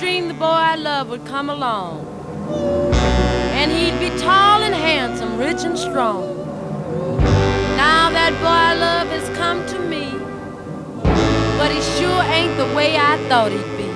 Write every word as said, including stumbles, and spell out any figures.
dreamed the boy I love would come along. And he'd be tall and handsome, rich and strong. Now that boy I love has come to me, but he sure ain't the way I thought he'd be.